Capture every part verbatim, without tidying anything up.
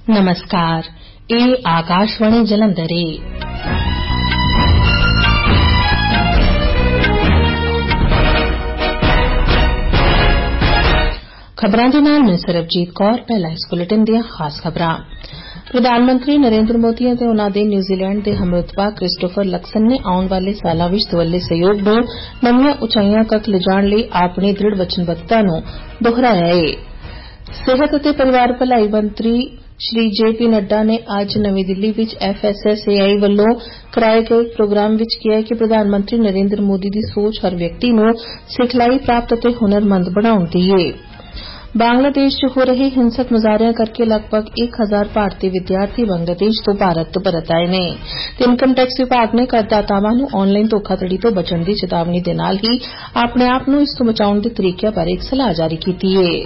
नमस्कार, ਇਹ ਆਕਾਸ਼ਵਾਣੀ ਜਲੰਧਰ ਏ। ਖਬਰਾਂ ਦੇ ਨਾਲ ਮੈਂ ਸਰਬਜੀਤ ਕੌਰ। ਪਹਿਲਾਂ ਇਸ ਬੁਲੇਟਿਨ ਦੀਆਂ ਖਾਸ ਖਬਰਾਂ। ਪ੍ਰਧਾਨ ਮੰਤਰੀ ਨਰਿੰਦਰ ਮੋਦੀ ਅਤੇ ਉਨ੍ਹਾਂ ਦੇ ਨਿਊਜ਼ੀਲੈਂਡ ਦੇ ਹਮਰੁਤਬਾ ਕ੍ਰਿਸਟੋਫਰ ਲਕਸਨ ਨੇ ਆਉਣ ਵਾਲੇ ਸਾਲਾਂ ਵਿੱਚ ਦਵੱਲੇ ਸਹਿਯੋਗ ਨੂੰ ਨਵੀਆਂ ਉਚਾਈਆਂ ਤੱਕ ਲਿਜਾਣ ਲਈ ਆਪਣੀ ਦ੍ਰਿੜ ਵਚਨਬੱਧਤਾ ਨੂੰ ਦੁਹਰਾਇਆ ਏ। ਸਿਹਤ ਅਤੇ ਪਰਿਵਾਰ ਭਲਾਈ ਮੰਤਰੀ ਸ਼੍ਰੀ ਜੇ ਪੀ ਨੱਡਾ ਨੇ ਅੱਜ ਨਵੀਂ ਦਿੱਲੀ ਵਿੱਚ F S S A I ਵੱਲੋਂ ਕਰਾਏ ਗਏ ਪ੍ਰੋਗਰਾਮ ਵਿੱਚ ਕਿਹਾ ਕਿ ਪ੍ਰਧਾਨ ਮੰਤਰੀ ਨਰਿੰਦਰ ਮੋਦੀ ਦੀ ਸੋਚ ਹਰ ਵਿਅਕਤੀ ਨੂੰ ਸਿਖਲਾਈ ਪ੍ਰਾਪਤ ਅਤੇ ਹੁਨਰਮੰਦ ਬਣਾਉਣ ਦੀ ਏ। ਬੰਗਲਾਦੇਸ਼ ਚ ਹੋ ਰਹੇ ਹਿੰਸਕ ਮੁਜ਼ਾਹਰਿਆਂ ਕਰਕੇ ਲਗਭਗ ਇੱਕ ਹਜ਼ਾਰ ਭਾਰਤੀ ਵਿਦਿਆਰਥੀ ਬੰਗਲਾਦੇਸ਼ ਤੋਂ ਭਾਰਤ ਪਰਤ ਆਏ ਨੇ ਤੇ ਇਨਕਮ ਟੈਕਸ ਵਿਭਾਗ ਨੇ ਕਰਦਾਤਾਵਾਂ ਨੂੰ ਆਨਲਾਈਨ ਧੋਖਾਧੜੀ ਤੋਂ ਬਚਣ ਦੀ ਚੇਤਾਵਨੀ ਦੇ ਨਾਲ ਹੀ ਆਪਣੇ ਆਪ ਨੂੰ ਇਸ ਤੋਂ ਬਚਾਉਣ ਦੇ ਤਰੀਕਿਆਂ ਬਾਰੇ ਇੱਕ ਸਲਾਹ ਜਾਰੀ ਕੀਤੀ ਏ।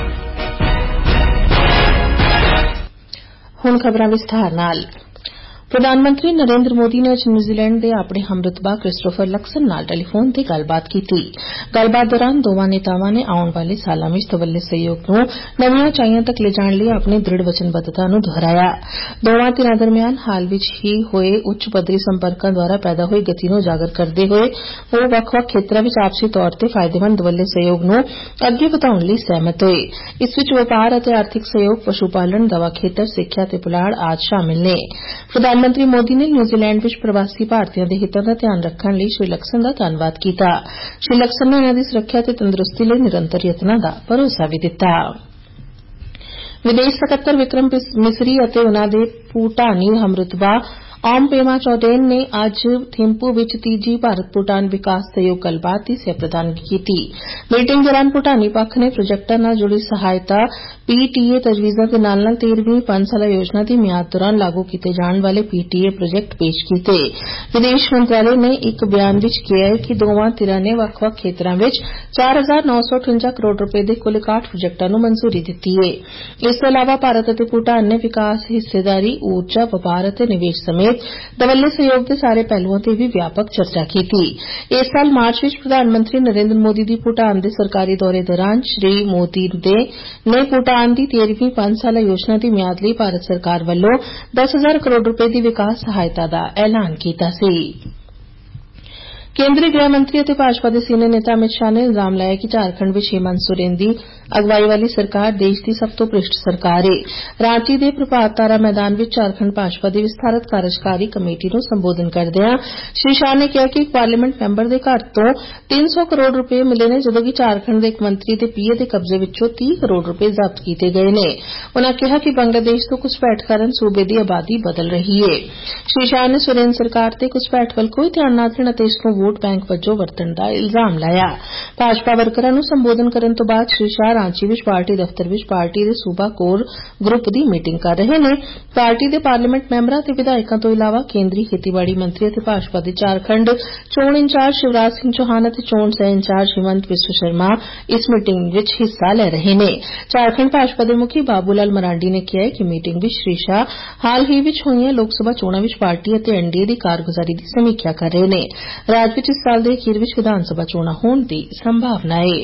ਹੁਣ ਖਬਰਾਂ ਵਿਸਥਾਰ ਨਾਲ। ਪ੍ਰਧਾਨ ਮੰਤਰੀ ਨਰਿੰਦਰ ਮੋਦੀ ਨੇ ਅੱਜ ਨਿਊਜ਼ੀਲੈਂਡ ਦੇ ਆਪਣੇ ਹਮਰੁਤਬਾ ਕ੍ਰਿਸਟੋਫਰ ਲਕਸਨ ਨਾਲ ਟੈਲੀਫੋਨ ਤੇ ਗੱਲਬਾਤ ਕੀਤੀ। ਗੱਲਬਾਤ ਦੌਰਾਨ ਦੋਵਾਂ ਨੇਤਾਵਾਂ ਨੇ ਆਉਣ ਵਾਲੇ ਸਾਲਾਂ ਵਿੱਚ ਦਵੱਲੇ ਸਹਿਯੋਗ ਨੂੰ ਨਵੀਆਂ ਉਚਾਈਆਂ ਤੱਕ ਲਿਜਾਣ ਲਈ ਆਪਣੀ ਦ੍ਰਿੜ ਵਚਨਬੱਧਤਾ ਨੂੰ ਦੁਹਰਾਇਆ। ਦੋਵਾਂ ਧਿਰਾਂ ਦਰਮਿਆਨ ਹਾਲ ਵਿੱਚ ਹੀ ਹੋਏ ਉੱਚ ਪੱਧਰੀ ਸੰਪਰਕਾਂ ਦੁਆਰਾ ਪੈਦਾ ਹੋਈ ਗਤੀ ਨੂੰ ਉਜਾਗਰ ਕਰਦੇ ਹੋਏ ਉਹ ਵੱਖ-ਵੱਖ ਖੇਤਰਾਂ ਵਿੱਚ ਆਪਸੀ ਤੌਰ ਤੇ ਫਾਇਦੇਮੰਦ ਦਵੱਲੇ ਸਹਿਯੋਗ ਨੂੰ ਅੱਗੇ ਵਧਾਉਣ ਲਈ ਸਹਿਮਤ ਹੋਏ। ਇਸ ਵਿੱਚ ਵਪਾਰ ਅਤੇ ਆਰਥਿਕ ਸਹਿਯੋਗ, ਪਸ਼ੂ ਪਾਲਣ, ਦਵਾ ਖੇਤਰ, ਸਿੱਖਿਆ ਤੇ ਪੁਲਾੜ ਆਦਿ ਸ਼ਾਮਿਲ ਨੇ। ਪ੍ਰਧਾਨ ਮੰਤਰੀ ਮੋਦੀ ਨੇ ਨਿਊਜ਼ੀਲੈਂਡ ਵਿੱਚ ਪ੍ਰਵਾਸੀ ਭਾਰਤੀਆਂ ਦੇ ਹਿੱਤਾਂ ਦਾ ਧਿਆਨ ਰੱਖਣ ਲਈ ਸ਼੍ਰੀ ਲਕਸਨ ਦਾ ਧੰਨਵਾਦ ਕੀਤਾ। ਸ਼੍ਰੀ ਲਕਸਨ ਨੇ ਉਨ੍ਹਾਂ ਦੀ ਸੁਰੱਖਿਆ ਤੇ ਤੰਦਰੁਸਤੀ ਲਈ ਨਿਰੰਤਰ ਯਤਨਾਂ ਦਾ ਭਰੋਸਾ ਵੀ ਦਿੱਤਾ। ਵਿਦੇਸ਼ ਸਕੱਤਰ ਵਿਕਰਮ ਮਿਸਰੀ ਅਤੇ ਉਨ੍ਹਾਂ ਦੇ ਭੂਟਾਨੀ ਹਮਰੁਤਬਾ ਓਮ ਪੇਮਾ ਚੌਡੇਨ ਨੇ ਅੱਜ ਥਿੰਪੂ ਵਿੱਚ ਤੀਜੀ ਭਾਰਤ ਭੂਟਾਨ ਵਿਕਾਸ ਸਹਿਯੋਗ ਗੱਲਬਾਤ ਦੀ ਸਹਿ ਪ੍ਰਧਾਨਗੀ ਕੀਤੀ। ਮੀਟਿੰਗ ਦੌਰਾਨ ਭੂਟਾਨੀ ਪੱਖ ਨੇ ਪ੍ਰੋਜੈਕਟਾਂ ਨਾਲ ਜੁੜੀ ਸਹਾਇਤਾ, ਪੀ ਟੀ ਏ ਤਜਵੀਜ਼ਾਂ ਦੇ ਨਾਲ ਨਾਲ ਤੇਰਵੀਂ ਪੰਜ ਸਾਲਾ ਯੋਜਨਾ ਦੀ ਮਿਆਦ ਦੌਰਾਨ ਲਾਗੂ ਕੀਤੇ ਜਾਣ ਵਾਲੇ ਪੀ ਟੀ ਏ ਪ੍ਰੋਜੈਕਟ ਪੇਸ਼ ਕੀਤੇ। ਵਿਦੇਸ਼ ਮੰਤਰਾਲੇ ਨੇ ਇੱਕ ਬਿਆਨ ਵਿੱਚ ਕਿਹਾ ਕਿ ਦੋਵਾਂ ਧਿਰਾਂ ਨੇ ਵੱਖ-ਵੱਖ ਖੇਤਰਾਂ ਵਿੱਚ ਚਾਰ ਹਜ਼ਾਰ ਨੌ ਸੌ ਅਠਵੰਜਾ ਕਰੋੜ ਰੁਪਏ ਦੇ ਕੁੱਲ ਇਕਾਹਠ ਪ੍ਰੋਜੈਕਟਾਂ ਨੂੰ ਮਨਜ਼ੂਰੀ ਦਿੱਤੀ ਏ। ਇਸ ਤੋਂ ਇਲਾਵਾ ਭਾਰਤ ਅਤੇ ਭੂਟਾਨ ਨੇ ਵਿਕਾਸ, ਹਿੱਸੇਦਾਰੀ, ਊਰਜਾ, ਵਪਾਰ ਅਤੇ ਨਿਵੇਸ਼ ਸਮੇਤ ਦਵੱਲੇ ਸਹਿਯੋਗ ਦੇ ਸਾਰੇ ਪਹਿਲੂਆਂ ਤੇ ਵੀ ਵਿਆਪਕ ਚਰਚਾ ਕੀਤੀ। ਇਸ ਸਾਲ ਮਾਰਚ ਵਿੱਚ ਪ੍ਰਧਾਨ ਮੰਤਰੀ ਨਰਿੰਦਰ ਮੋਦੀ ਦੀ ਭੂਟਾਨ ਦੇ ਸਰਕਾਰੀ ਦੌਰੇ ਦੌਰਾਨ ਸ਼੍ਰੀ ਮੋਦੀ ਨੇ ਭੂਟਾਨ ਦੀ ਤੇਰਵੀਂ ਪੰਜ ਸਾਲਾ ਯੋਜਨਾ ਦੀ ਮਿਆਦ ਲਈ ਭਾਰਤ ਸਰਕਾਰ ਵੱਲੋਂ ਦਸ ਹਜ਼ਾਰ ਕਰੋੜ ਰੁਪਏ ਦੀ ਵਿਕਾਸ ਸਹਾਇਤਾ ਦਾ ਐਲਾਨ ਕੀਤਾ ਸੀ। ਕੇਂਦਰੀ ਗ੍ਰਹਿ ਮੰਤਰੀ ਅਤੇ ਭਾਜਪਾ ਦੇ ਸੀਨੀਅਰ ਨੇਤਾ ਅਮਿਤ ਸ਼ਾਹ ਨੇ ਇਲਜ਼ਾਮ ਲਾਇਆ ਕਿ ਝਾਰਖੰਡ ਵਿੱਚ ਹਿਮੰਤ ਸੋਰੇਨ ਦੀ ਅਗਵਾਈ ਵਾਲੀ ਸਰਕਾਰ ਦੇਸ਼ ਦੀ ਸਭ ਤੋਂ ਭ੍ਰਿਸ਼ਟ ਸਰਕਾਰ ਏ। ਰਾਂਚੀ ਦੇ ਪ੍ਰਭਾਤ ਤਾਰਾ ਮੈਦਾਨ ਵਿੱਚ ਝਾਰਖੰਡ ਭਾਜਪਾ ਦੀ ਵਿਸਥਾਰਤ ਕਾਰਜਕਾਰੀ ਕਮੇਟੀ ਨੂੰ ਸੰਬੋਧਨ ਕਰਦਿਆਂ ਸ਼੍ਰੀ ਸ਼ਾਹ ਨੇ ਕਿਹਾ ਕਿ ਇੱਕ ਪਾਰਲੀਮੈਂਟ ਮੈਂਬਰ ਦੇ ਘਰ ਤੋਂ ਤਿੰਨ ਸੌ ਕਰੋੜ ਰੁਪਏ ਮਿਲੇ ਨੇ, ਜਦੋਂ ਕਿ ਝਾਰਖੰਡ ਦੇ ਇੱਕ ਮੰਤਰੀ ਦੇ ਪੀਏ ਦੇ ਕਬਜ਼ੇ ਵਿੱਚੋਂ ਤੀਹ ਕਰੋੜ ਰੁਪਏ ਜ਼ਬਤ ਕੀਤੇ ਗਏ ਨੇ। ਉਨ੍ਹਾਂ ਕਿਹਾ ਕਿ ਬੰਗਲਾਦੇਸ਼ ਤੋਂ ਘੁਸਪੈਠ ਕਾਰਨ ਸੂਬੇ ਦੀ ਆਬਾਦੀ ਬਦਲ ਰਹੀ ਏ। ਸ਼੍ਰੀ ਸ਼ਾਹ ਨੇ ਸੋਰੇਨ ਸਰਕਾਰ ਤੇ ਘੁਸਪੈਠ ਵੱਲ ਕੋਈ ਧਿਆਨ ਨਾ ਦੇਣ ਅਤੇ ਇਸ ਨੂੰ ਵੋਟ ਬੈਂਕ ਵਜੋਂ ਵਰਤਣ ਦਾ ਇਲਜ਼ਾਮ ਲਾਇਆ। ਭਾਜਪਾ ਵਰਕਰਾਂ ਨੂੰ ਸੰਬੋਧਨ ਕਰਨ ਤੋਂ ਬਾਅਦ ਸ਼੍ਰੀ ਸ਼ਾਹ ਰਾਂਚੀ ਵਿੱਚ ਪਾਰਟੀ ਦਫ਼ਤਰ ਵਿੱਚ ਪਾਰਟੀ ਦੇ ਸੂਬਾ ਕੋਰ ਗਰੁੱਪ ਦੀ ਮੀਟਿੰਗ ਕਰ ਰਹੇ ਨੇ। ਪਾਰਟੀ ਦੇ ਪਾਰਲੀਮੈਂਟ ਮੈਂਬਰਾਂ ਤੇ ਵਿਧਾਇਕਾਂ ਤੋਂ ਇਲਾਵਾ ਕੇਂਦਰੀ ਖੇਤੀਬਾੜੀ ਮੰਤਰੀ ਅਤੇ ਭਾਜਪਾ ਦੇ ਝਾਰਖੰਡ ਚੋਣ ਇੰਚਾਰਜ ਸ਼ਿਵਰਾਜ ਸਿੰਘ ਚੌਹਾਨ ਅਤੇ ਚੋਣ ਸਹਿ ਇੰਚਾਰਜ ਹਿਮੰਤ ਬਿਸਵਾ ਸ਼ਰਮਾ ਇਸ ਮੀਟਿੰਗ ਵਿੱਚ ਹਿੱਸਾ ਲੈ ਰਹੇ ਨੇ। ਝਾਰਖੰਡ ਭਾਜਪਾ ਦੇ ਮੁਖੀ ਬਾਬੂ ਲਾਲ ਮਰਾਂਡੀ ਨੇ ਕਿਹਾ ਕਿ ਮੀਟਿੰਗ ਵਿੱਚ ਸ਼੍ਰੀ ਸ਼ਾਹ ਹਾਲ ਹੀ ਵਿੱਚ ਹੋਈਆਂ ਲੋਕ ਸਭਾ ਚੋਣਾਂ ਵਿੱਚ ਪਾਰਟੀ ਅਤੇ ਐਨ ਡੀ ਏ ਦੀ ਕਾਰਗੁਜ਼ਾਰੀ ਦੀ ਸਮੀਖਿਆ ਕਰ ਰਹੇ ਨੇ। ਰਾਜ ਵਿੱਚ ਇਸ ਸਾਲ ਦੇ ਅਖੀਰ ਵਿੱਚ ਵਿਧਾਨ ਸਭਾ ਚੋਣਾਂ ਹੋਣ ਦੀ ਸੰਭਾਵਨਾ ਏ।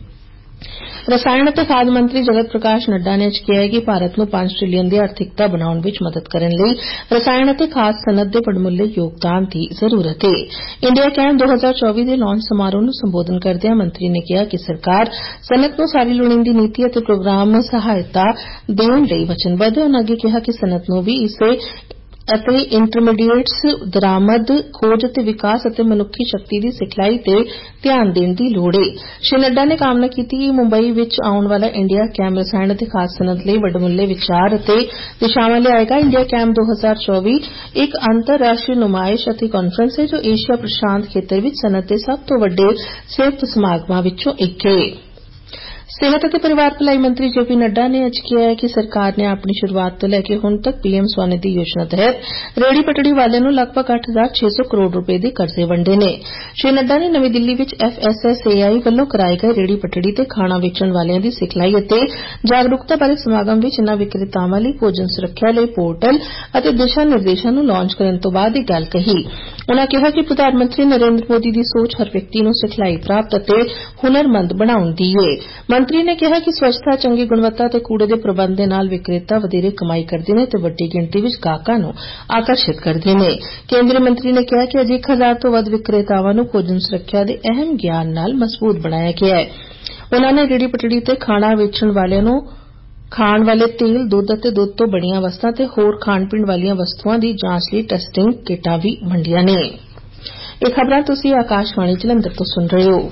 ਰਸਾਇਣ ਅਤੇ ਖਾਦ ਮੰਤਰੀ ਜਗਤ ਪ੍ਰਕਾਸ਼ ਨੱਡਾ ਨੇ ਅੱਜ ਕਿਹਾ ਕਿ ਭਾਰਤ ਨੂੰ ਪੰਜ ਟ੍ਰਿਲੀਅਨ ਦੀ ਆਰਥਿਕਤਾ ਬਣਾਉਣ ਵਿੱਚ ਮਦਦ ਕਰਨ ਲਈ ਰਸਾਇਣ ਅਤੇ ਖਾਦ ਸਨਅਤ ਦੇ ਵਡਮੁੱਲੇ ਯੋਗਦਾਨ ਦੀ ਜ਼ਰੂਰਤ ਏ। ਇੰਡੀਆ ਕੈਂਪ ਦੋ ਹਜ਼ਾਰ ਚੌਵੀ ਦੇ ਲਾਂਚ ਸਮਾਰੋਹ ਨੂੰ ਸੰਬੋਧਨ ਕਰਦਿਆਂ ਮੰਤਰੀ ਨੇ ਕਿਹਾ ਕਿ ਸਰਕਾਰ ਸਨਅਤ ਨੂੰ ਸਾਰੀ ਲੋੜੀਂਦੀ ਨੀਤੀ ਅਤੇ ਪ੍ਰੋਗਰਾਮ ਸਹਾਇਤਾ ਦੇਣ ਲਈ ਵਚਨਬੱਧ ਹੈ। ਉਨ੍ਹਾਂ ਅੱਗੇ ਕਿਹਾ ਕਿ ਸਨਅਤ ਨੂੰ ਵੀ ਇਸੇ ਅਤੇ ਇੰਟਰਮੀਡੀਏਟਸ, ਦਰਾਮਦ, ਖੋਜ ਅਤੇ ਵਿਕਾਸ ਅਤੇ ਮਨੁੱਖੀ ਸ਼ਕਤੀ ਦੀ ਸਿਖਲਾਈ ਤੇ ਧਿਆਨ ਦੇਣ ਦੀ ਲੋੜ ਏ। ਸ਼੍ਰੀ ਨੱਡਾ ਨੇ ਕਾਮਨਾ ਕੀਤੀ ਕਿ ਮੁੰਬਈ ਵਿੱਚ ਆਉਣ ਵਾਲਾ ਇੰਡੀਆ ਕੈਂਪ ਰਸਾਇਣ ਅਤੇ ਖਾਦ ਸਨਅਤ ਲਈ ਵਡਮੁੱਲੇ ਵਿਚਾਰ ਅਤੇ ਦਿਸ਼ਾਵਾਂ ਲਿਆਏਗਾ। ਇੰਡੀਆ ਕੈਂਪ ਦੋ ਹਜ਼ਾਰ ਚੌਵੀ ਇੱਕ ਅੰਤਰਰਾਸ਼ਟਰੀ ਨੁਮਾਇਸ਼ ਅਤੇ ਕਾਨਫਰੰਸ ਹੈ ਜੋ ਏਸ਼ੀਆ ਪ੍ਰਸ਼ਾਂਤ ਖੇਤਰ ਵਿੱਚ ਸਨਅਤ ਦੇ ਸਭ ਤੋਂ ਵੱਡੇ ਸਿਹਤ ਸਮਾਗਮਾਂ ਵਿੱਚੋਂ ਇੱਕ ਏ। ਸਿਹਤ ਅਤੇ ਪਰਿਵਾਰ ਭਲਾਈ ਮੰਤਰੀ ਜੇ ਪੀ ਨੱਡਾ ਨੇ ਅੱਜ ਕਿਹਾ ਕਿ ਸਰਕਾਰ ਨੇ ਆਪਣੀ ਸ਼ੁਰੂਆਤ ਤੋਂ ਲੈ ਕੇ ਹੁਣ ਤੱਕ ਪੀ ਐਮ ਸਵਨਿਧੀ ਯੋਜਨਾ ਤਹਿਤ ਰੇਹੜੀ ਪਟੜੀ ਵਾਲਿਆਂ ਨੂੰ ਲਗਭਗ ਅੱਠ ਹਜ਼ਾਰ ਛੇ ਸੌ ਕਰੋੜ ਰੁਪਏ ਦੇ ਕਰਜ਼ੇ ਵੰਡੇ ਨੇ। ਸ਼੍ਰੀ ਨੱਡਾ ਨੇ ਨਵੀਂ ਦਿੱਲੀ ਵਿੱਚ F S S A I ਵੱਲੋਂ ਕਰਾਏ ਗਏ ਰੇਹੜੀ ਪਟੜੀ ਤੇ ਖਾਣਾ ਵੇਚਣ ਵਾਲਿਆਂ ਦੀ ਸਿਖਲਾਈ ਅਤੇ ਜਾਗਰੂਕਤਾ ਬਾਰੇ ਸਮਾਗਮ ਵਿੱਚ ਇਨ੍ਹਾਂ ਵਿਕਰੇਤਾਵਾਂ ਲਈ ਭੋਜਨ ਸੁਰੱਖਿਆ ਲਈ ਪੋਰਟਲ ਅਤੇ ਦਿਸ਼ਾ ਨਿਰਦੇਸ਼ਾਂ ਨੂੰ ਲਾਂਚ ਕਰਨ ਤੋਂ ਬਾਅਦ ਇਹ ਗੱਲ ਕਹੀ। ਉਨ੍ਹਾਂ ਕਿਹਾ ਕਿ ਪ੍ਰਧਾਨ ਮੰਤਰੀ ਨਰਿੰਦਰ ਮੋਦੀ ਦੀ ਸੋਚ ਹਰ ਵਿਅਕਤੀ ਨੂੰ ਸਿਖਲਾਈ ਪ੍ਰਾਪਤ ਅਤੇ ਹੁਨਰਮੰਦ ਬਣਾਉਣ ਦੀ ਏ। ਮੰਤਰੀ ਨੇ ਕਿਹਾ ਕਿ ਸਵੱਛਤਾ, ਚੰਗੀ ਗੁਣਵੱਤਾ ਤੇ ਕੂੜੇ ਦੇ ਪ੍ਰਬੰਧ ਦੇ ਨਾਲ ਵਿਕਰੇਤਾ ਵਧੇਰੇ ਕਮਾਈ ਕਰਦੇ ਨੇ ਤੇ ਵੱਡੀ ਗਿਣਤੀ ਵਿੱਚ ਗਾਹਕਾਂ ਨੂੰ ਆਕਰਸ਼ਿਤ ਕਰਦੇ ਨੇ। ਕੇਂਦਰੀ ਮੰਤਰੀ ਨੇ ਕਿਹਾ ਕਿ ਅਜੇ ਇੱਕ ਹਜ਼ਾਰ ਤੋਂ ਵੱਧ ਵਿਕਰੇਤਾਵਾਂ ਨੂੰ ਭੋਜਨ ਸੁਰੱਖਿਆ ਦੇ ਅਹਿਮ ਗਿਆਨ ਨਾਲ ਮਜ਼ਬੂਤ ਬਣਾਇਆ ਗਿਆ ਹੈ। ਉਨ੍ਹਾਂ ਨੇ ਰੇਹੜੀ ਪਟੜੀ ਤੇ ਖਾਣਾ ਵੇਚਣ ਵਾਲਿਆਂ ਨੂੰ ਖਾਣ ਵਾਲੇ ਤੇਲ, ਦੁੱਧ ਅਤੇ ਦੁੱਧ ਤੋਂ ਬਣੀਆਂ ਵਸਤਾਂ ਤੇ ਹੋਰ ਖਾਣ ਪੀਣ ਵਾਲੀਆਂ ਵਸਤੂਆਂ ਦੀ ਜਾਂਚ ਲਈ ਟੈਸਟਿੰਗ ਕਿੱਟਾਂ ਵੀ ਵੰਡੀਆਂ ਨੇ। ਇਹ ਖਬਰਾਂ ਤੁਸੀਂ ਆਕਾਸ਼ਵਾਣੀ ਜਲੰਧਰ ਤੋਂ ਸੁਣ ਰਹੇ ਹੋ।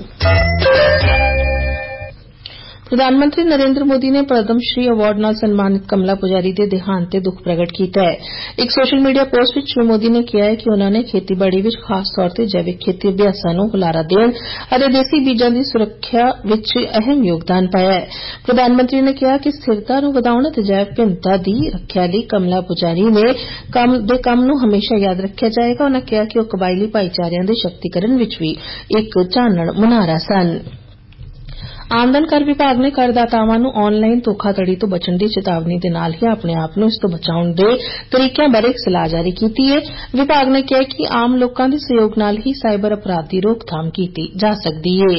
ਪ੍ਰਧਾਨ ਮੰਤਰੀ ਨਰਿੰਦਰ ਮੋਦੀ ਨੇ ਪਦਮ ਸ਼੍ਰੀ ਅਵਾਰਡ ਨਾਲ ਸਨਮਾਨਿਤ ਕਮਲਾ ਪੁਜਾਰੀ ਦੇ ਦੇਹਾਂਤ ਤੇ ਦੁੱਖ ਪ੍ਰਗਟ ਕੀਤਾ ਹੈ। ਇੱਕ ਸੋਸ਼ਲ ਮੀਡੀਆ ਪੋਸਟ ਵਿੱਚ ਸ਼੍ਰੀ ਮੋਦੀ ਨੇ ਕਿਹਾ ਹੈ ਕਿ ਉਨ੍ਹਾਂ ਨੇ ਖੇਤੀਬਾੜੀ ਵਿੱਚ ਖਾਸ ਤੌਰ ਤੇ ਜੈਵਿਕ ਖੇਤੀ ਅਭਿਆਸਾਂ ਨੂੰ ਹੁਲਾਰਾ ਦੇਣ ਅਤੇ ਦੇਸੀ ਬੀਜਾਂ ਦੀ ਸੁਰੱਖਿਆ ਵਿੱਚ ਅਹਿਮ ਯੋਗਦਾਨ ਪਾਇਆ ਹੈ। ਪ੍ਰਧਾਨ ਮੰਤਰੀ ਨੇ ਕਿਹਾ ਕਿ ਸਥਿਰਤਾ ਨੂੰ ਵਧਾਉਣ ਅਤੇ ਜੈਵ ਵਿਭਿੰਨਤਾ ਦੀ ਰੱਖਿਆ ਲਈ ਕਮਲਾ ਪੁਜਾਰੀ ਨੇ ਦੇ ਕੰਮ ਨੂੰ ਹਮੇਸ਼ਾ ਯਾਦ ਰੱਖਿਆ ਜਾਏਗਾ। ਉਨ੍ਹਾਂ ਕਿਹਾ ਕਿ ਉਹ ਕਬਾਇਲੀ ਭਾਈਚਾਰਿਆਂ ਦੇ ਸ਼ਕਤੀਕਰਨ ਵਿੱਚ ਵੀ ਇੱਕ ਚਾਨਣ ਮੁਨਾਰਾ ਸਨ। ਆਮਦਨ ਕਰ ਵਿਭਾਗ ਨੇ ਕਰਦਾਤਾਵਾਂ ਨੂੰ ਆਨਲਾਈਨ ਧੋਖਾਧੜੀ ਤੋਂ ਬਚਣ ਦੀ ਚੇਤਾਵਨੀ ਦੇ ਨਾਲ ਹੀ ਆਪਣੇ ਆਪ ਨੂੰ ਇਸ ਤੋਂ ਬਚਾਉਣ ਦੇ ਤਰੀਕਿਆਂ ਬਾਰੇ ਇੱਕ ਸਲਾਹ ਜਾਰੀ ਕੀਤੀ ਹੈ। ਵਿਭਾਗ ਨੇ ਕਿਹਾ ਕਿ ਆਮ ਲੋਕਾਂ ਦੇ ਸਹਿਯੋਗ ਨਾਲ ਹੀ ਸਾਈਬਰ ਅਪਰਾਧ ਦੀ ਰੋਕਥਾਮ ਕੀਤੀ ਜਾ ਸਕਦੀ ਹੈ।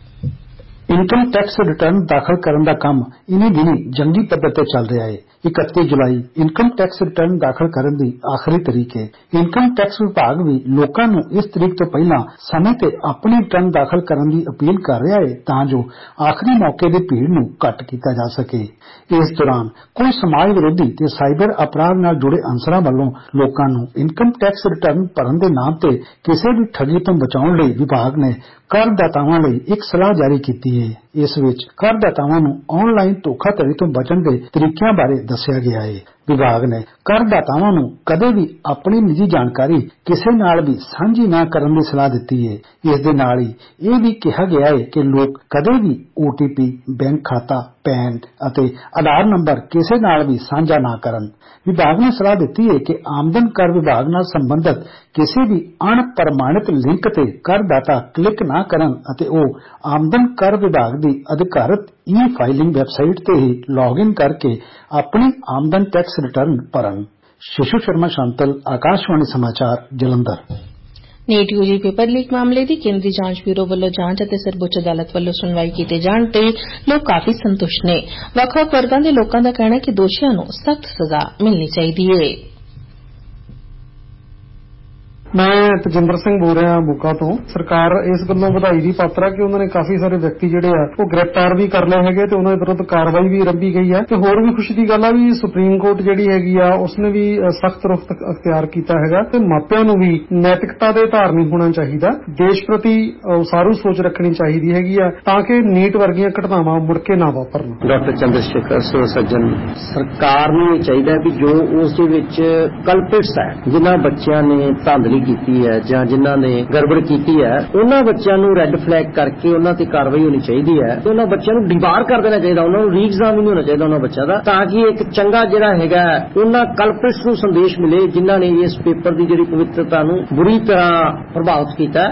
ਇਨਕਮ ਟੈਕਸ ਰਿਟਰਨ ਦਾਖਲ ਕਰਨ ਦਾ ਕੰਮ ਇਨੀ ਦਿਨੀ ਜੰਗੀ ਪੱਧਰ ਤੇ ਚੱਲ ਰਿਹਾ ਹੈ। ਇਕੱਤੀ ਜੁਲਾਈ ਇਨਕਮ ਟੈਕਸ ਰਿਟਰਨ ਦਾਖਲ ਕਰਨ ਦੀ ਆਖਰੀ ਤਰੀਕ ਹੈ। ਇਨਕਮ ਟੈਕਸ ਵਿਭਾਗ ਵੀ ਲੋਕਾਂ ਨੂੰ ਇਸ ਤਰੀਕ ਤੋਂ ਪਹਿਲਾਂ ਸਮੇਂ ਤੇ ਆਪਣੀ ਰਿਟਰਨ ਦਾਖਲ ਕਰਨ ਦੀ ਅਪੀਲ ਕਰ ਰਿਹਾ ਹੈ ਤਾਂ ਜੋ ਆਖਰੀ ਮੌਕੇ ਦੀ ਭੀੜ ਨੂੰ ਘੱਟ ਕੀਤਾ ਜਾ ਸਕੇ। ਇਸ ਦੌਰਾਨ ਕੋਈ ਸਮਾਜ ਵਿਰੋਧੀ ਤੇ ਸਾਈਬਰ ਅਪਰਾਧ ਨਾਲ ਜੁੜੇ ਅਨਸਰਾਂ ਵੱਲੋਂ ਲੋਕਾਂ ਨੂੰ ਇਨਕਮ ਟੈਕਸ ਰਿਟਰਨ ਭਰਨ ਦੇ ਨਾਮ ਤੇ ਕਿਸੇ ਵੀ ਠੱਗੀ ਤੋਂ ਬਚਾਉਣ ਲਈ ਵਿਭਾਗ ਨੇ ਕਰਦਾਤਾਵਾਂ ਲਈ ਇੱਕ ਸਲਾਹ ਜਾਰੀ ਕੀਤੀ ਹੈ। ਇਸ ਵਿੱਚ ਕਰਦਾਤਾਵਾਂ ਨੂੰ ਆਨਲਾਈਨ ਧੋਖਾਧੜੀ ਤੋਂ ਬਚਣ ਦੇ ਤਰੀਕਿਆਂ ਬਾਰੇ ਦੱਸਿਆ ਗਿਆ ਹੈ। ਵਿਭਾਗ ਨੇ ਕਰਦਾਤਾਵਾਂ ਨੂੰ ਕਦੇ ਵੀ ਆਪਣੀ ਨਿੱਜੀ ਜਾਣਕਾਰੀ ਕਿਸੇ ਨਾਲ ਵੀ ਸਾਂਝੀ ਨਾ ਕਰਨ ਦੀ ਸਲਾਹ ਦਿੱਤੀ ਹੈ। ਇਸ ਦੇ ਨਾਲ ਹੀ ਇਹ ਵੀ ਕਿਹਾ ਗਿਆ ਹੈ ਕਿ ਲੋਕ ਕਦੇ ਵੀ ਓ ਟੀ ਪੀ, ਬੈਂਕ ਖਾਤਾ, ਪੈਨ ਅਤੇ ਆਧਾਰ ਨੰਬਰ ਕਿਸੇ ਨਾਲ ਵੀ ਸਾਂਝਾ ਨਾ ਕਰਨ। ਵਿਭਾਗ ਨੇ ਸਲਾਹ ਦਿੱਤੀ ਹੈ ਕਿ ਆਮਦਨ ਕਰ ਵਿਭਾਗ ਨਾਲ ਸੰਬੰਧਿਤ ਕਿਸੇ ਵੀ ਅਣਪ੍ਰਮਾਣਿਤ ਲਿੰਕ ਤੇ ਕਰਦਾਤਾ ਕਲਿੱਕ ਨਾ ਕਰਨ ਅਤੇ ਉਹ ਆਮਦਨ ਕਰ ਵਿਭਾਗ ਦੀ ਅਧਿਕਾਰਤ ਈ ਫਾਈਲਿੰਗ ਵੈਬਸਾਈਟ ਤੇ ਹੀ ਲੌਗਇਨ ਕਰਕੇ ਆਪਣੀ ਆਮਦਨ ਟੈਕਸ ਰਿਟਰਨ ਭਰਨ। ਸ਼ਿਸ਼ੂ ਸ਼ਰਮਾ ਸ਼ਾਂਤਲ, ਆਕਾਸ਼ਵਾਣੀ ਸਮਾਚਾਰ, Jalandhar. NEET U G paper leak ਮਾਮਲੇ ਦੀ ਕੇਂਦਰੀ ਜਾਂਚ ਬਿਊਰੋ ਵੱਲੋਂ ਜਾਂਚ ਅਤੇ ਸਰਵਉੱਚ ਅਦਾਲਤ ਵੱਲੋਂ ਸੁਣਵਾਈ ਕੀਤੇ ਜਾਣ ਤੇ ਲੋਕ ਕਾਫੀ ਸੰਤੁਸ਼ਟ ਨੇ। ਵੱਖ-ਵੱਖ ਵਰਗਾਂ ਦੇ ਲੋਕਾਂ ਦਾ ਕਹਿਣਾ ਹੈ ਕਿ ਦੋਸ਼ੀਆਂ ਨੂੰ ਸਖਤ ਸਜ਼ਾ ਮਿਲਣੀ ਚਾਹੀਦੀ ਹੈ। ਮੈਂ ਤਜਿੰਦਰ ਸਿੰਘ ਬੋਲ ਰਿਹਾ ਬੁੱਕਾ ਤੋਂ। ਸਰਕਾਰ ਇਸ ਗੱਲੋਂ ਵਧਾਈ ਦੀ ਪਾਤਰ ਹੈ ਕਿ ਉਹਨਾਂ ਨੇ ਕਾਫੀ ਸਾਰੇ ਵਿਅਕਤੀ ਜਿਹੜੇ ਆ ਉਹ ਗ੍ਰਿਫਤਾਰ ਵੀ ਕਰ ਲਏ ਹੈਗੇ ਤੇ ਉਹਨਾਂ ਦੇ ਵਿਰੁੱਧ ਕਾਰਵਾਈ ਵੀ ਆਰੰਭੀ ਗਈ ਹੈ। ਤੇ ਹੋਰ ਵੀ ਖੁਸ਼ੀ ਦੀ ਗੱਲ ਆ ਵੀ ਸੁਪਰੀਮ ਕੋਰਟ ਜਿਹੜੀ ਹੈਗੀ ਆ ਉਸਨੇ ਵੀ ਸਖਤ ਰੁਖ ਅਖਤਿਆਰ ਕੀਤਾ ਹੈਗਾ ਤੇ ਮਾਪਿਆਂ ਨੂੰ ਵੀ ਨੈਤਿਕਤਾ ਦੇ ਧਾਰਨੀ ਹੋਣਾ ਚਾਹੀਦਾ, ਦੇਸ਼ ਪ੍ਰਤੀ ਉਸਾਰੂ ਸੋਚ ਰੱਖਣੀ ਚਾਹੀਦੀ ਹੈਗੀ ਆ ਤਾਂ ਕਿ ਨੀਟ ਵਰਗੀਆਂ ਘਟਨਾਵਾਂ ਮੁੜ ਕੇ ਨਾ ਵਾਪਰਨ। Doctor Chandra Shekhar civil surgeon, ਸਰਕਾਰ ਨੂੰ ਇਹ ਚਾਹੀਦਾ ਵੀ ਜੋ ਉਸ ਦੇ ਵਿੱਚ ਕਲਪਿਟਸ ਹੈ, ਜਿਨ੍ਹਾਂ ਬੱਚਿਆਂ ਨੇ ਧਾਂਦਲੀ ਕੀਤੀ ਹੈ ਜਾਂ ਜਿਨ੍ਹਾਂ ਨੇ ਗੜਬੜ ਕੀਤੀ ਹੈ, ਉਹਨਾਂ ਬੱਚਿਆਂ ਨੂੰ ਰੈੱਡ ਫਲੈਗ ਕਰਕੇ ਉਹਨਾਂ ਤੇ ਕਾਰਵਾਈ ਹੋਣੀ ਚਾਹੀਦੀ ਹੈ। ਉਹਨਾਂ ਬੱਚਿਆਂ ਨੂੰ ਡਿਬਾਰ ਕਰ ਦੇਣਾ ਚਾਹੀਦਾ, ਉਹਨਾਂ ਨੂੰ ਰੀਐਗਜ਼ਾਮ ਨਹੀਂ ਹੋਣਾ ਚਾਹੀਦਾ ਉਹਨਾਂ ਬੱਚਿਆਂ ਦਾ, ਤਾਂ ਕਿ ਇੱਕ ਚੰਗਾ ਜਿਹੜਾ ਹੈਗਾ ਉਹਨਾਂ ਕਲਪਿਟਸ ਨੂੰ ਸੰਦੇਸ਼ ਮਿਲੇ ਜਿਨ੍ਹਾਂ ਨੇ ਇਸ ਪੇਪਰ ਦੀ ਜਿਹੜੀ ਪਵਿੱਤਰਤਾ ਨੂੰ ਬੁਰੀ ਤਰ੍ਹਾਂ ਪ੍ਰਭਾਵਿਤ ਕੀਤਾ।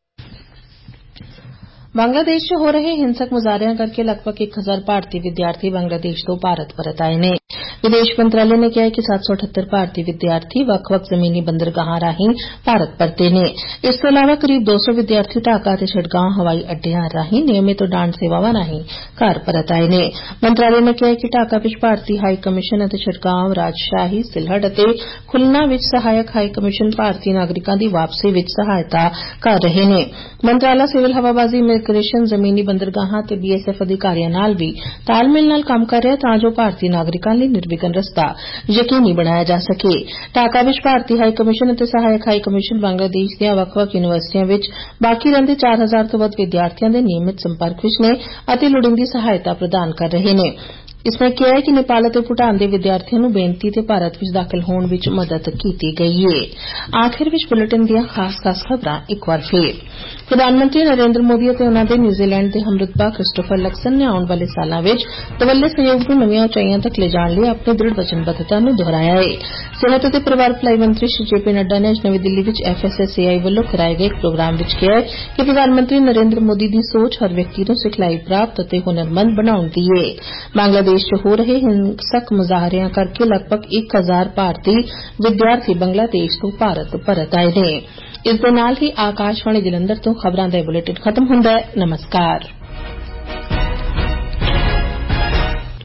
ਬੰਗਲਾਦੇਸ਼ 'ਚ ਹੋ ਰਹੇ ਹਿੰਸਕ ਮੁਜ਼ਾਹਰਿਆਂ ਕਰਕੇ ਲਗਭਗ ਇੱਕ ਹਜ਼ਾਰ ਭਾਰਤੀ ਵਿਦਿਆਰਥੀ ਬੰਗਲਾਦੇਸ਼ ਤੋਂ ਭਾਰਤ ਪਰਤ ਆਏ ਨੇ। ਵਿਦੇਸ਼ ਮੰਤਰਾਲੇ ਨੇ ਕਿਹਾ ਕਿ ਸੱਤ ਸੌ ਅਠੱਤਰ ਭਾਰਤੀ ਵਿਦਿਆਰਥੀ ਵੱਖ-ਵੱਖ ਜ਼ਮੀਨੀ ਬੰਦਰਗਾਹਾਂ ਰਾਹੀਂ ਭਾਰਤ ਪਰਤੇ ਨੇ। ਇਸ ਤੋਂ ਇਲਾਵਾ ਕਰੀਬ ਦੋ ਸੌ ਵਿਦਿਆਰਥੀ ਢਾਕਾ ਅਤੇ ਛਡਗਾਂਵ ਹਵਾਈ ਅੱਡਿਆਂ ਰਾਹੀਂ ਨਿਯਮਿਤ ਉਡਾਣ ਸੇਵਾਵਾਂ ਰਾਹੀਂ ਘਰ ਪਰਤ ਆਏ ਨੇ। ਮੰਤਰਾਲੇ ਨੇ ਕਿਹਾ ਕਿ ਢਾਕਾ ਵਿੱਚ ਭਾਰਤੀ ਹਾਈ ਕਮਿਸ਼ਨ ਅਤੇ ਛਡਗਾਂਵ, ਰਾਜਸ਼ਾਹੀ, ਸਿਲਹਟ ਅਤੇ ਖੁਲਨਾ ਵਿੱਚ ਸਹਾਇਕ ਹਾਈ ਕਮਿਸ਼ਨ ਭਾਰਤੀ ਨਾਗਰਿਕਾਂ ਦੀ ਵਾਪਸੀ ਵਿੱਚ ਸਹਾਇਤਾ ਕਰ ਰਹੇ ਨੇ। ਮੰਤਰਾਲਾ ਸਿਵਲ ਹਵਾਬਾਜ਼ੀ, ਇਮੀਗ੍ਰੇਸ਼ਨ, ਜ਼ਮੀਨੀ ਬੰਦਰਗਾਹਾਂ ਅਤੇ ਬੀ ਐਸ ਐਫ ਅਧਿਕਾਰੀਆਂ ਨਾਲ ਵੀ ਤਾਲਮੇਲ ਨਾਲ ਕੰਮ ਕਰ ਰਿਹਾ ਤਾਂ ਜੋ ਭਾਰਤੀ ਨਾਗਰਿਕਾਂ ਲਈ ਨਿਰਵਿਘਨ ਰਸਤਾ ਯਕੀਨੀ ਬਣਾਇਆ ਜਾ ਸਕੇ। ਢਾਕਾ ਵਿੱਚ ਭਾਰਤੀ ਹਾਈ ਕਮਿਸ਼ਨ ਅਤੇ ਸਹਾਇਕ ਹਾਈ ਕਮਿਸ਼ਨ ਬੰਗਲਾਦੇਸ਼ ਦੀਆਂ ਵੱਖ-ਵੱਖ ਯੂਨੀਵਰਸਿਟੀਆਂ ਵਿੱਚ ਬਾਕੀ ਰਹਿੰਦੇ ਚਾਰ ਹਜ਼ਾਰ ਤੋਂ ਵੱਧ ਵਿਦਿਆਰਥੀਆਂ ਦੇ ਨਿਯਮਿਤ ਸੰਪਰਕ ਵਿੱਚ ਨੇ ਅਤੇ ਲੋੜੀਂਦੀ ਸਹਾਇਤਾ ਪ੍ਰਦਾਨ ਕਰ ਰਹੇ ਨੇ। ਇਸ ਵਿੱਚ ਕਿਹਾ ਹੈ ਕਿ ਨੇਪਾਲ ਅਤੇ ਭੂਟਾਨ ਦੇ ਵਿਦਿਆਰਥੀਆਂ ਨੂੰ ਬੇਨਤੀ ਤੇ ਭਾਰਤ ਵਿੱਚ ਦਾਖਲ ਹੋਣ ਵਿੱਚ ਮਦਦ ਕੀਤੀ ਗਈ ਹੈ। ਆਖਿਰ ਵਿੱਚ ਬੁਲੇਟਿਨ ਦੀਆਂ ਖਾਸ-ਖਾਸ ਖਬਰਾਂ ਇੱਕ ਵਾਰ ਫੇਰ। ਪ੍ਰਧਾਨ ਮੰਤਰੀ ਨਰਿੰਦਰ ਮੋਦੀ ਅਤੇ ਉਨ੍ਹਾਂ ਦੇ ਨਿਊਜ਼ੀਲੈਂਡ ਦੇ ਹਮਰੁਤਬਾ ਕ੍ਰਿਸਟੋਫਰ ਲਕਸਨ ਨੇ ਆਉਣ ਵਾਲੇ ਸਾਲਾਂ ਵਿੱਚ ਤਵੱਲੇ ਸਹਿਯੋਗ ਨੂੰ ਨਵੀਆਂ ਉਚਾਈਆਂ ਤੱਕ ਲਿਜਾਣ ਲਈ ਆਪਣੀ ਦ੍ਰਿੜ ਵਚਨਬੱਧਤਾ ਨੂੰ ਦੁਹਰਾਇਆ ਹੈ। ਸਿਹਤ ਅਤੇ ਪਰਿਵਾਰ ਭਲਾਈ ਮੰਤਰੀ ਸ਼੍ਰੀ ਜੇ ਪੀ ਨੱਡਾ ਨੇ ਅੱਜ ਨਵੀਂ ਦਿੱਲੀ ਵਿੱਚ F S S A I ਵੱਲੋਂ ਕਰਾਏ ਗਏ ਇੱਕ ਪ੍ਰੋਗਰਾਮ ਵਿੱਚ ਕਿਹਾ ਹੈ ਕਿ ਪ੍ਰਧਾਨ ਮੰਤਰੀ ਨਰਿੰਦਰ ਮੋਦੀ ਦੀ ਸੋਚ ਹਰ ਵਿਅਕਤੀ ਨੂੰ ਸਿਖਲਾਈ ਪ੍ਰਾਪਤ ਅਤੇ ਹੁਨਰਮੰਦ ਬਣਾਉਣ ਦੀ ਹੈ। ਬੰਗਲਾਦੇਸ਼ 'ਚ ਹੋ ਰਹੇ ਹਿੰਸਕ ਮੁਜ਼ਾਹਰਿਆਂ ਕਰਕੇ ਲਗਭਗ ਇੱਕ ਹਜ਼ਾਰ ਭਾਰਤੀ ਵਿਦਿਆਰਥੀ ਬੰਗਲਾਦੇਸ਼ ਤੋਂ ਭਾਰਤ ਪਰਤ ਆਏ ਨੇ। ਇਸ ਦੇ ਨਾਲ ਹੀ ਆਕਾਸ਼ਵਾਣੀ ਜਲੰਧਰ ਤੋਂ ਖਬਰਾਂ ਦਾ ਬੁਲੇਟਿਨ ਖਤਮ ਹੁੰਦਾ ਹੈ। ਨਮਸਕਾਰ।